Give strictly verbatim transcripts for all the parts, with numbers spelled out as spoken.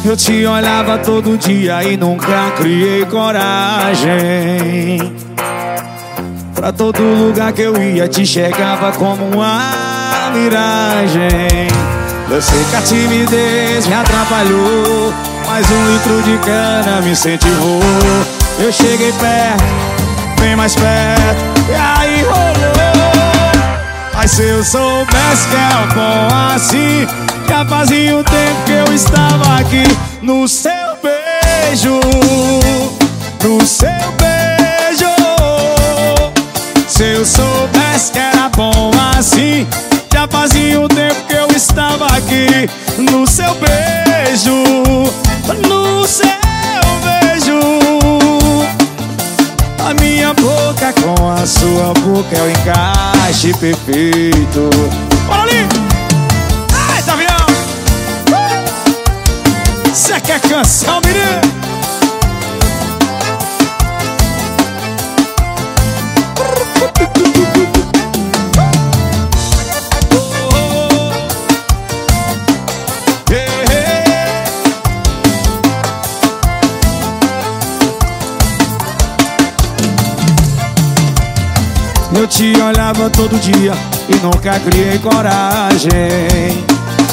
Eu te olhava todo dia e nunca criei coragem. Pra todo lugar que eu ia te chegava como uma miragem. Eu sei que a timidez me atrapalhou, mas um litro de cana me incentivou. Eu cheguei perto, bem mais perto, e aí rolou. Mas se eu soubesse que era bom assim, já fazia um tempo que eu estava aqui. No seu beijo, no seu beijo. Se eu soubesse que era bom assim, já fazia um tempo que eu estava aqui. No seu beijo, no seu beijo. A minha boca com a sua boca é o encaixe perfeito. Bora ali! Ai, tá avião! Cê quer canção, menino? Eu te olhava todo dia e nunca criei coragem.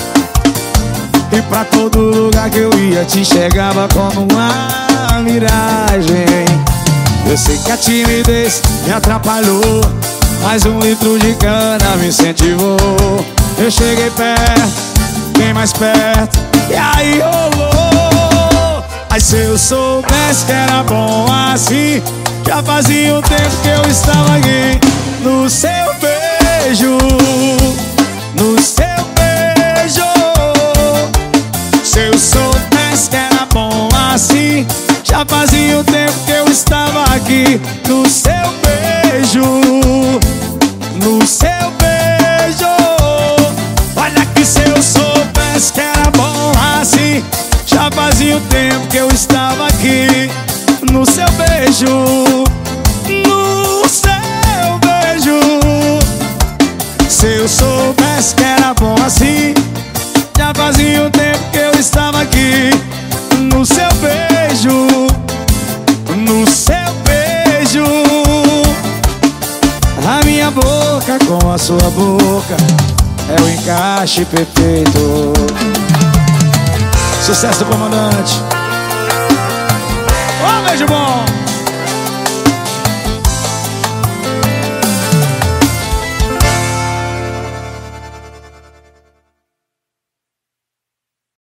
E pra todo lugar que eu ia te chegava como uma miragem. Eu sei que a timidez me atrapalhou, mas um litro de cana me incentivou. Eu cheguei perto, bem mais perto, e aí rolou. Mas se eu soubesse que era bom assim, já fazia um tempo que eu estava aqui. No seu beijo, no seu beijo. Se eu soubesse que era bom assim, já fazia um tempo que eu estava aqui. No seu beijo, no seu beijo. Olha que se eu soubesse que era bom assim, já fazia um tempo que eu estava aqui. No seu beijo, no seu beijo. Se eu soubesse que era bom assim, já fazia um tempo que eu estava aqui. No seu beijo, no seu beijo. A minha boca com a sua boca é o encaixe perfeito. Sucesso do comandante. Ô, beijo bom!